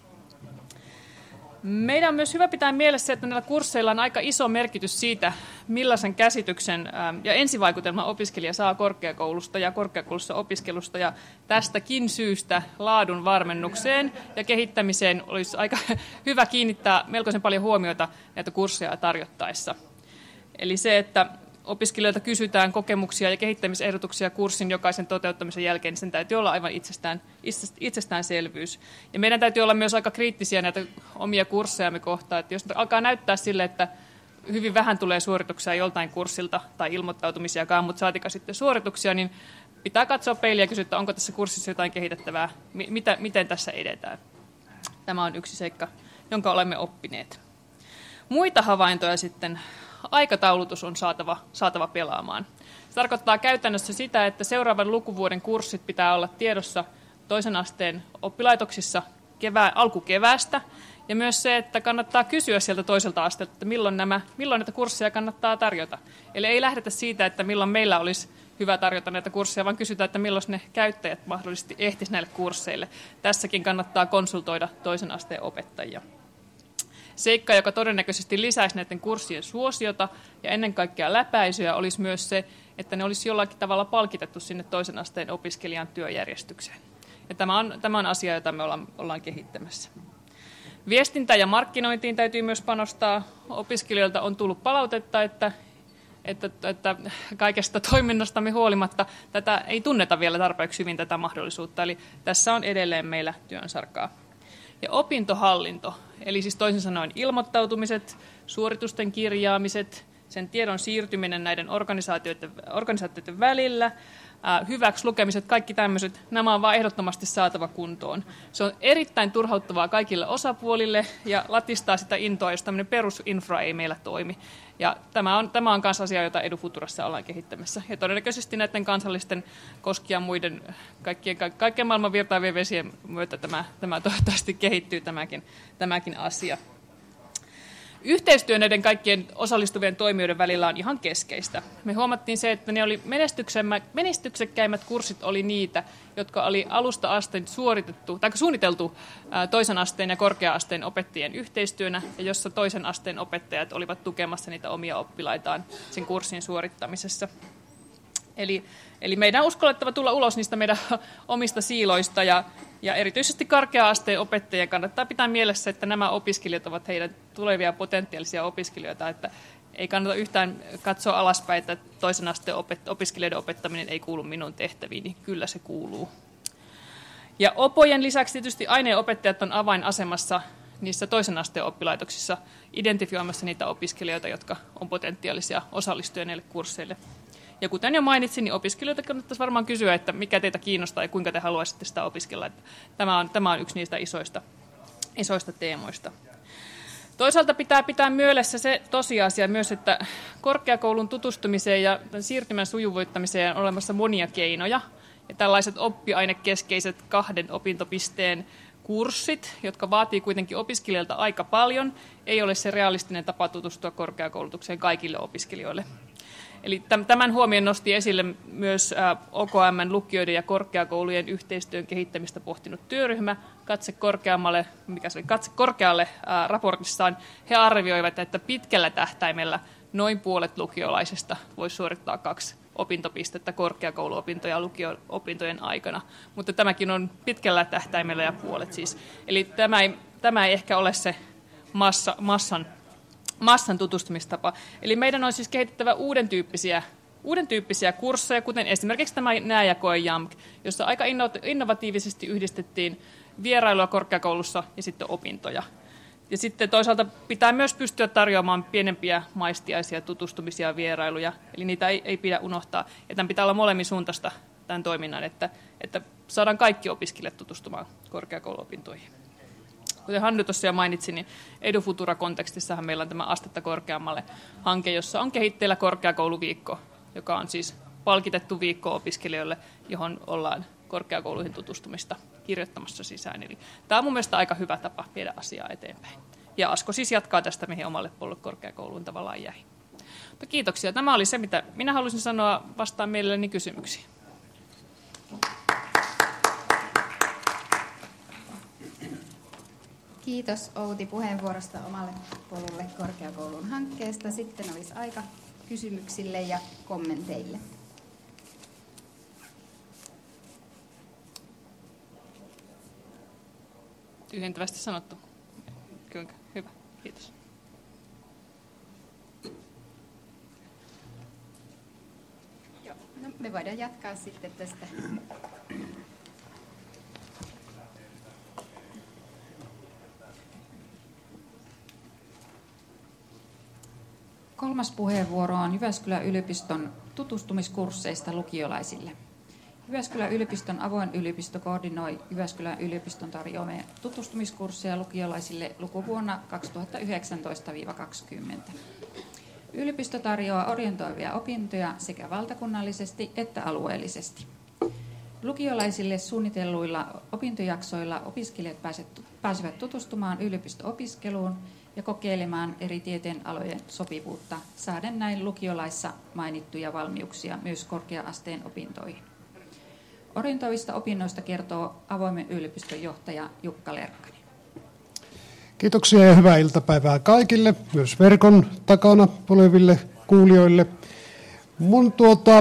Meidän on myös hyvä pitää mielessä, että näillä kursseilla on aika iso merkitys siitä, millaisen käsityksen ja ensivaikutelman opiskelija saa korkeakoulusta ja korkeakoulussa opiskelusta. Ja tästäkin syystä laadun varmennukseen ja kehittämiseen olisi aika hyvä kiinnittää melkoisen paljon huomiota näitä kursseja tarjottaessa. Eli se, että opiskelijoilta kysytään kokemuksia ja kehittämisehdotuksia kurssin jokaisen toteuttamisen jälkeen, niin sen täytyy olla aivan itsestäänselvyys. Ja meidän täytyy olla myös aika kriittisiä näitä omia kurssejamme kohtaan, että jos alkaa näyttää sille, että hyvin vähän tulee suorituksia joltain kurssilta tai ilmoittautumisiakaan, mutta saatika sitten suorituksia, niin pitää katsoa peiliä ja kysyä, että onko tässä kurssissa jotain kehitettävää, miten tässä edetään. Tämä on yksi seikka, jonka olemme oppineet. Muita havaintoja sitten. Aikataulutus on saatava pelaamaan. Se tarkoittaa käytännössä sitä, että seuraavan lukuvuoden kurssit pitää olla tiedossa toisen asteen oppilaitoksissa alkukeväästä. Ja myös se, että kannattaa kysyä sieltä toiselta asteelta, että milloin näitä kursseja kannattaa tarjota. Eli ei lähdetä siitä, että milloin meillä olisi hyvä tarjota näitä kursseja, vaan kysytään, että milloin ne käyttäjät mahdollisesti ehtisivät näille kursseille. Tässäkin kannattaa konsultoida toisen asteen opettajia. Seikka, joka todennäköisesti lisäisi näiden kurssien suosiota ja ennen kaikkea läpäisyä, olisi myös se, että ne olisi jollakin tavalla palkitettu sinne toisen asteen opiskelijan työjärjestykseen. Ja tämä on asia, jota me ollaan kehittämässä. Viestintään ja markkinointiin täytyy myös panostaa. Opiskelijoilta on tullut palautetta, että kaikesta toiminnastamme huolimatta tätä ei tunneta vielä tarpeeksi hyvin tätä mahdollisuutta. Eli tässä on edelleen meillä työnsarkaa. Ja opintohallinto, eli siis toisin sanoen ilmoittautumiset, suoritusten kirjaamiset, sen tiedon siirtyminen näiden organisaatioiden välillä, hyväksi lukemiset, kaikki tämmöiset, nämä on vaan ehdottomasti saatava kuntoon. Se on erittäin turhauttavaa kaikille osapuolille ja latistaa sitä intoa, jos tämmöinen perusinfra ei meillä toimi. Ja tämä on myös asia, jota EduFuturassa ollaan kehittämässä. Ja todennäköisesti näiden kansallisten koskien muiden kaikkien maailman virtaavien vesien myötä tämä toivottavasti kehittyy tämäkin asia. Yhteistyö näiden kaikkien osallistuvien toimijoiden välillä on ihan keskeistä. Me huomattiin se, että ne oli menestyksekkäimmät kurssit oli niitä, jotka oli alusta asti suunniteltu toisen asteen ja korkea-asteen opettajien yhteistyönä, ja jossa toisen asteen opettajat olivat tukemassa niitä omia oppilaitaan sen kurssin suorittamisessa. Eli meidän on uskallettava tulla ulos niistä meidän omista siiloista ja erityisesti korkea-asteen opettajien kannattaa pitää mielessä, että nämä opiskelijat ovat heidän tulevia potentiaalisia opiskelijoita, että ei kannata yhtään katsoa alaspäin, että toisen asteen opiskelijoiden opettaminen ei kuulu minun tehtäviin, niin kyllä se kuuluu. Ja opojen lisäksi tietysti aineenopettajat on avainasemassa niissä toisen asteen oppilaitoksissa identifioimassa niitä opiskelijoita, jotka on potentiaalisia osallistujia näille kursseille. Ja kuten jo mainitsin, niin opiskelijoita kannattaisi varmaan kysyä, että mikä teitä kiinnostaa ja kuinka te haluaisitte sitä opiskella. Että tämä on yksi niistä isoista teemoista. Toisaalta pitää mielessä se tosiasia myös, että korkeakoulun tutustumiseen ja siirtymän sujuvoittamiseen on olemassa monia keinoja. Ja tällaiset oppiainekeskeiset 2 opintopisteen kurssit, jotka vaatii kuitenkin opiskelijoilta aika paljon, ei ole se realistinen tapa tutustua korkeakoulutukseen kaikille opiskelijoille. Eli tämän huomion nosti esille myös OKM:n lukioiden ja korkeakoulujen yhteistyön kehittämistä pohtinut työryhmä Katse korkealle raportissaan. He arvioivat, että pitkällä tähtäimellä noin puolet lukiolaisista voisi suorittaa 2 opintopistettä korkeakouluopintoja ja lukio-opintojen aikana. Mutta tämäkin on pitkällä tähtäimellä ja puolet siis. Eli tämä ei ehkä ole se massan tutustumistapa. Eli meidän on siis kehitettävä uuden tyyppisiä kursseja, kuten esimerkiksi tämä Nääjäkoe JAMK, jossa aika innovatiivisesti yhdistettiin vierailua korkeakoulussa ja sitten opintoja. Ja sitten toisaalta pitää myös pystyä tarjoamaan pienempiä maistiaisia tutustumisia ja vierailuja, eli niitä ei pidä unohtaa. Ja tämän pitää olla molemmin suuntaista tämän toiminnan, että saadaan kaikki opiskelijat tutustumaan korkeakouluopintoihin. Kuten Hannu tuossa jo mainitsi, niin EduFutura-kontekstissahan meillä on tämä Astetta korkeammalle -hanke, jossa on kehitteillä korkeakouluviikko, joka on siis palkitettu viikko opiskelijoille, johon ollaan korkeakouluihin tutustumista kirjoittamassa sisään. Eli tämä on mun mielestä aika hyvä tapa viedä asiaa eteenpäin. Ja Asko siis jatkaa tästä, mihin omalle puolelle korkeakouluun tavallaan jäi. Mutta kiitoksia. Tämä oli se, mitä minä halusin sanoa. Vastaan mielelläni kysymyksiin. Kiitos Outi puheenvuorosta omalle polulle korkeakoulun hankkeesta. Sitten olisi aika kysymyksille ja kommenteille. Tyhjentävästi sanottu. Kyllä, hyvä. Kiitos. Joo, no me voidaan jatkaa sitten tästä. Kolmas puheenvuoro on Jyväskylän yliopiston tutustumiskursseista lukiolaisille. Jyväskylän yliopiston avoin yliopisto koordinoi Jyväskylän yliopiston tarjoamia tutustumiskursseja lukiolaisille lukuvuonna 2019-2020. Yliopisto tarjoaa orientoivia opintoja sekä valtakunnallisesti että alueellisesti. Lukiolaisille suunnitelluilla opintojaksoilla opiskelijat pääsevät tutustumaan yliopisto-opiskeluun ja kokeilemaan eri tieteenalojen sopivuutta, saaden näin lukiolaissa mainittuja valmiuksia myös korkea-asteen opintoihin. Orientoivista opinnoista kertoo avoimen yliopiston johtaja Jukka Lerkkanen. Kiitoksia ja hyvää iltapäivää kaikille, myös verkon takana oleville kuulijoille. Mun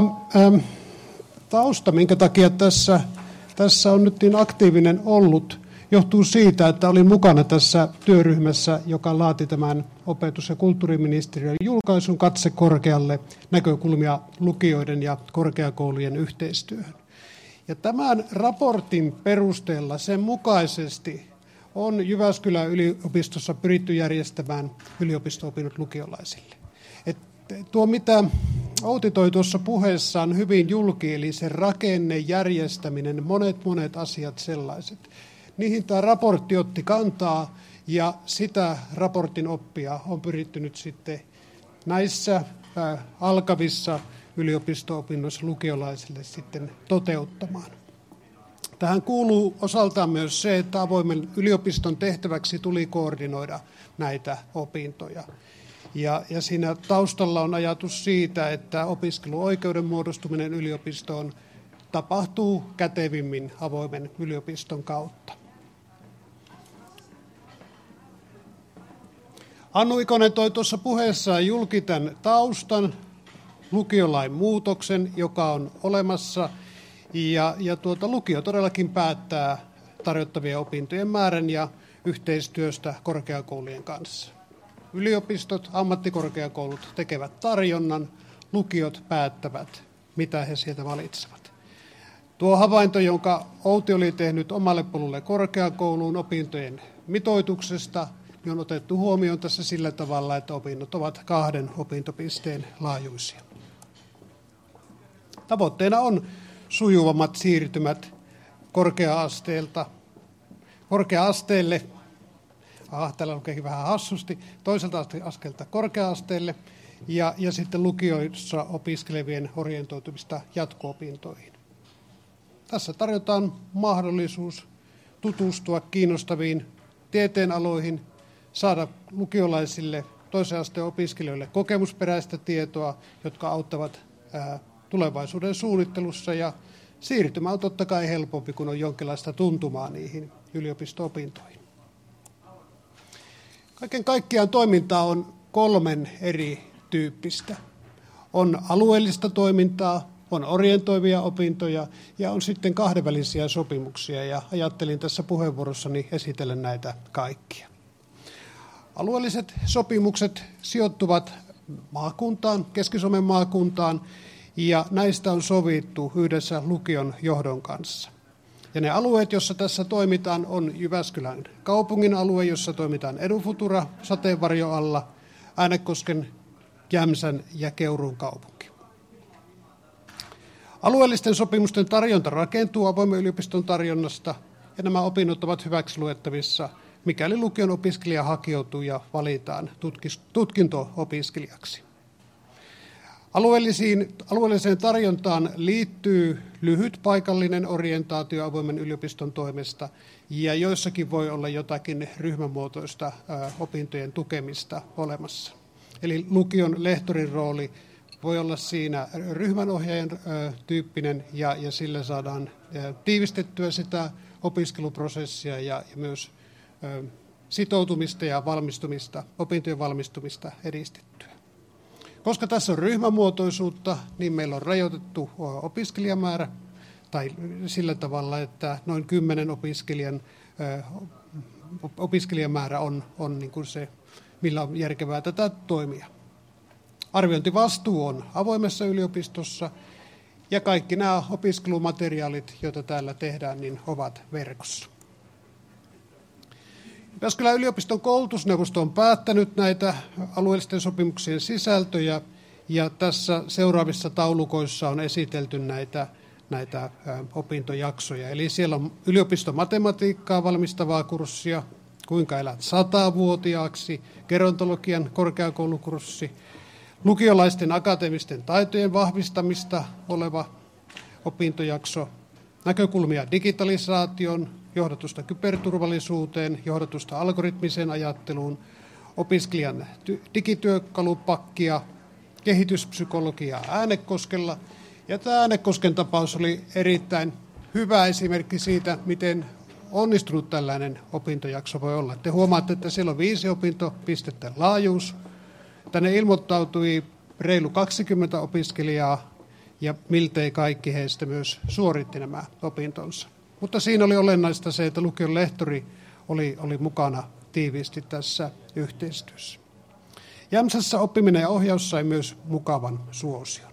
tausta, minkä takia tässä on nyt niin aktiivinen ollut, johtuu siitä, että olin mukana tässä työryhmässä, joka laati tämän opetus- ja kulttuuriministeriön julkaisun Katse korkealle, näkökulmia lukioiden ja korkeakoulujen yhteistyöhön. Ja tämän raportin perusteella sen mukaisesti on Jyväskylän yliopistossa pyritty järjestämään yliopisto-opinnot lukiolaisille. Tuo, mitä Outi toi tuossa puheessaan hyvin julki, eli se rakenne, järjestäminen, monet asiat sellaiset. Niihin tämä raportti otti kantaa ja sitä raportin oppia on pyritty nyt sitten näissä alkavissa yliopisto-opinnoissa lukiolaisille sitten toteuttamaan. Tähän kuuluu osaltaan myös se, että avoimen yliopiston tehtäväksi tuli koordinoida näitä opintoja. Ja siinä taustalla on ajatus siitä, että opiskeluoikeuden muodostuminen yliopistoon tapahtuu kätevimmin avoimen yliopiston kautta. Annu Ikonen toi tuossa puheessaan julki tämän taustan, lukiolain muutoksen, joka on olemassa, ja lukio todellakin päättää tarjottavien opintojen määrän ja yhteistyöstä korkeakoulujen kanssa. Yliopistot, ammattikorkeakoulut tekevät tarjonnan, lukiot päättävät, mitä he sieltä valitsevat. Tuo havainto, jonka Outi oli tehnyt omalle polulle korkeakouluun opintojen mitoituksesta, niin on otettu huomioon tässä sillä tavalla, että opinnot ovat 2 opintopisteen laajuisia. Tavoitteena on sujuvammat siirtymät korkea-asteelle, täällä lukeekin vähän hassusti, toiselta askelta korkea-asteelle ja sitten lukioissa opiskelevien orientoitumista jatko-opintoihin. Tässä tarjotaan mahdollisuus tutustua kiinnostaviin tieteenaloihin, saada lukiolaisille toisen asteen opiskelijoille kokemusperäistä tietoa, jotka auttavat tulevaisuuden suunnittelussa, ja siirtymä on totta kai helpompi, kun on jonkinlaista tuntumaa niihin yliopisto-opintoihin. Kaiken kaikkiaan toimintaa on 3 eri tyyppistä. On alueellista toimintaa, on orientoivia opintoja ja on sitten kahdenvälisiä sopimuksia, ja ajattelin tässä puheenvuorossani esitellä näitä kaikkia. Alueelliset sopimukset sijoittuvat maakuntaan, Keski-Suomen maakuntaan, ja näistä on sovittu yhdessä lukion johdon kanssa. Ja ne alueet, joissa tässä toimitaan, on Jyväskylän kaupungin alue, jossa toimitaan EduFutura sateenvarjon alla, Äänekosken, Jämsän ja Keuruun kaupunki. Alueellisten sopimusten tarjonta rakentuu avoimen yliopiston tarjonnasta, ja nämä opinnot ovat hyväksi luettavissa mikäli lukion opiskelija hakeutuu ja valitaan tutkinto-opiskelijaksi. Alueelliseen tarjontaan liittyy lyhyt paikallinen orientaatio avoimen yliopiston toimesta, ja joissakin voi olla jotakin ryhmämuotoista opintojen tukemista olemassa. Eli lukion lehtorin rooli voi olla siinä ryhmänohjaajan tyyppinen, ja sillä saadaan tiivistettyä sitä opiskeluprosessia ja myös sitoutumista ja valmistumista, opintojen valmistumista edistettyä. Koska tässä on ryhmämuotoisuutta, niin meillä on rajoitettu opiskelijamäärä, tai sillä tavalla, että noin 10 opiskelijamäärä on niin kuin se, millä on järkevää tätä toimia. Arviointivastuu on avoimessa yliopistossa, ja kaikki nämä opiskelumateriaalit, joita täällä tehdään, niin ovat verkossa. Jyväskylän yliopiston koulutusneuvosto on päättänyt näitä alueellisten sopimuksien sisältöjä, ja tässä seuraavissa taulukoissa on esitelty näitä opintojaksoja. Eli siellä on yliopistomatematiikkaa valmistavaa kurssia, kuinka elät 100-vuotiaaksi, gerontologian korkeakoulukurssi, lukiolaisten akateemisten taitojen vahvistamista oleva opintojakso, näkökulmia digitalisaation, johdatusta kyberturvallisuuteen, johdatusta algoritmiseen ajatteluun, opiskelijan digityökalupakkia, kehityspsykologiaa Äänekoskella. Ja tämä Äänekosken tapaus oli erittäin hyvä esimerkki siitä, miten onnistunut tällainen opintojakso voi olla. Te huomaatte, että siellä on 5 opintopistettä laajuus. Tänne ilmoittautui reilu 20 opiskelijaa, ja miltei kaikki heistä myös suoritti nämä opintonsa. Mutta siinä oli olennaista se, että lukion lehtori oli mukana tiiviisti tässä yhteistyössä. Jämsässä oppiminen ja ohjaus sai myös mukavan suosion.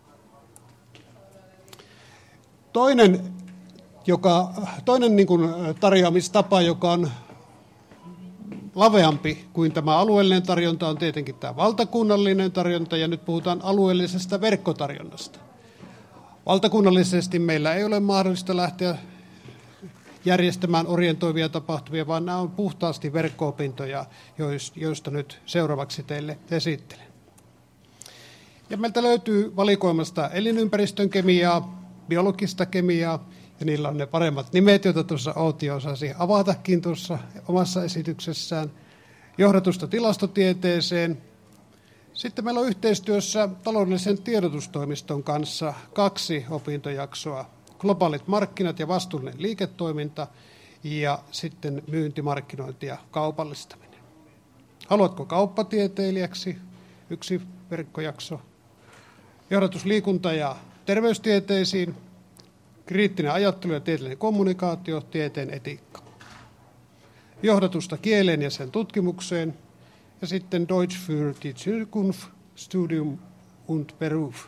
Toinen niin kuin tarjoamistapa, joka on laveampi kuin tämä alueellinen tarjonta, on tietenkin tämä valtakunnallinen tarjonta, ja nyt puhutaan alueellisesta verkkotarjonnasta. Valtakunnallisesti meillä ei ole mahdollista lähteä järjestämään orientoivia tapahtumia, vaan nämä on puhtaasti verkko-opintoja, joista nyt seuraavaksi teille esittelen. Ja meiltä löytyy valikoimasta elinympäristön kemiaa, biologista kemiaa, ja niillä on ne paremmat nimet, joita tuossa Outi osasi avatakin tuossa omassa esityksessään, johdatusta tilastotieteeseen. Sitten meillä on yhteistyössä taloudellisen tiedotustoimiston kanssa 2 opintojaksoa, globaalit markkinat ja vastuullinen liiketoiminta, ja sitten myynti, markkinointi ja kaupallistaminen. Haluatko kauppatieteilijäksi? 1 verkkojakso. Johdatus liikunta- ja terveystieteisiin, kriittinen ajattelu ja tieteellinen kommunikaatio, tieteen etiikka. Johdatusta kieleen ja sen tutkimukseen, ja sitten Deutsch für die Zukunft, Studium und Beruf.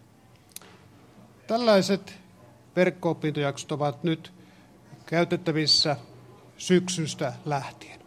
Tällaiset verkko-opintojaksot ovat nyt käytettävissä syksystä lähtien.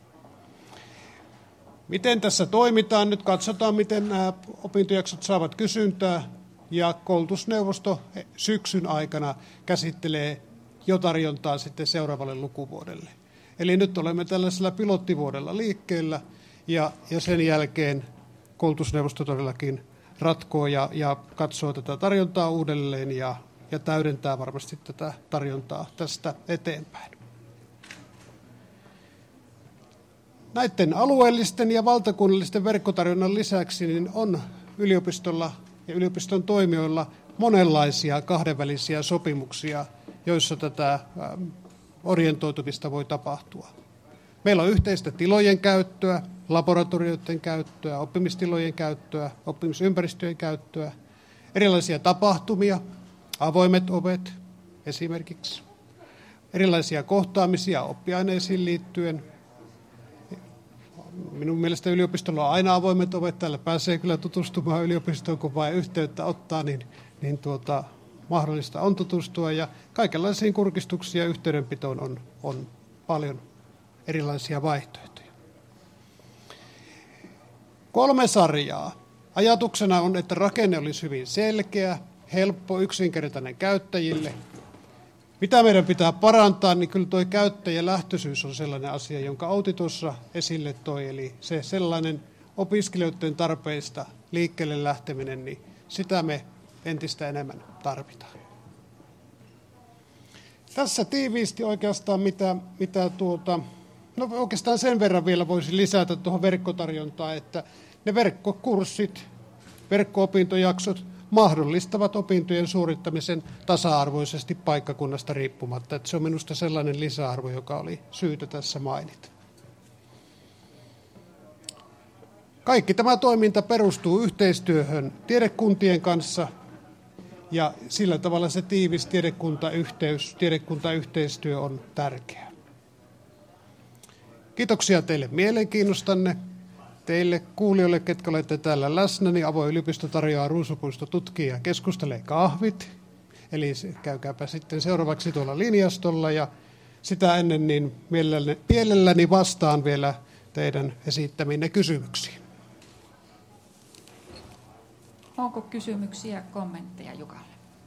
Miten tässä toimitaan? Nyt katsotaan, miten nämä opintojaksot saavat kysyntää, ja koulutusneuvosto syksyn aikana käsittelee jo tarjontaa sitten seuraavalle lukuvuodelle. Eli nyt olemme tällaisella pilottivuodella liikkeellä, ja sen jälkeen koulutusneuvosto todellakin ratkoo ja katsoo tätä tarjontaa uudelleen ja täydentää varmasti tätä tarjontaa tästä eteenpäin. Näiden alueellisten ja valtakunnallisten verkkotarjonnan lisäksi niin on yliopistolla ja yliopiston toimijoilla monenlaisia kahdenvälisiä sopimuksia, joissa tätä orientoitumista voi tapahtua. Meillä on yhteistä tilojen käyttöä, laboratorioiden käyttöä, oppimistilojen käyttöä, oppimisympäristöjen käyttöä, erilaisia tapahtumia, avoimet ovet esimerkiksi, erilaisia kohtaamisia oppiaineisiin liittyen. Minun mielestä yliopistolla on aina avoimet ovet. Täällä pääsee kyllä tutustumaan yliopistoon, kun vain yhteyttä ottaa, niin mahdollista on tutustua. Ja kaikenlaisiin kurkistuksiin ja yhteydenpitoon on paljon erilaisia vaihtoehtoja. 3 sarjaa. Ajatuksena on, että rakenne olisi hyvin selkeä, helppo, yksinkertainen käyttäjille. Mitä meidän pitää parantaa, niin kyllä tuo käyttäjälähtöisyys on sellainen asia, jonka Outi tuossa esille toi. Eli se sellainen opiskelijoiden tarpeista liikkeelle lähteminen, niin sitä me entistä enemmän tarvitaan. Tässä tiiviisti oikeastaan no oikeastaan sen verran vielä voisi lisätä tuohon verkkotarjontaan, että ne verkkokurssit, verkko-opintojaksot mahdollistavat opintojen suorittamisen tasa-arvoisesti paikkakunnasta riippumatta. Että se on minusta sellainen lisäarvo, joka oli syytä tässä mainita. Kaikki tämä toiminta perustuu yhteistyöhön tiedekuntien kanssa ja sillä tavalla se tiivis tiedekuntayhteistyö on tärkeää. Kiitoksia teille mielenkiinnostanne. Teille kuulijoille, ketkä olette täällä läsnä, niin Avoin yliopisto tarjoaa Ruusupuisto-tutkija keskustelee kahvit. Eli käykääpä sitten seuraavaksi tuolla linjastolla ja sitä ennen niin mielelläni vastaan vielä teidän esittäminne kysymyksiin. Onko kysymyksiä, kommentteja Jukalle?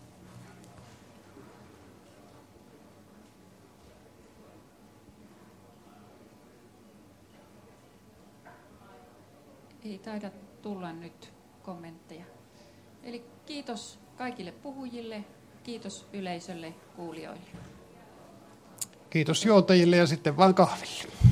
Ei taida tulla nyt kommentteja. Eli kiitos kaikille puhujille, kiitos yleisölle, kuulijoille. Kiitos juontajille ja sitten vaan kahville.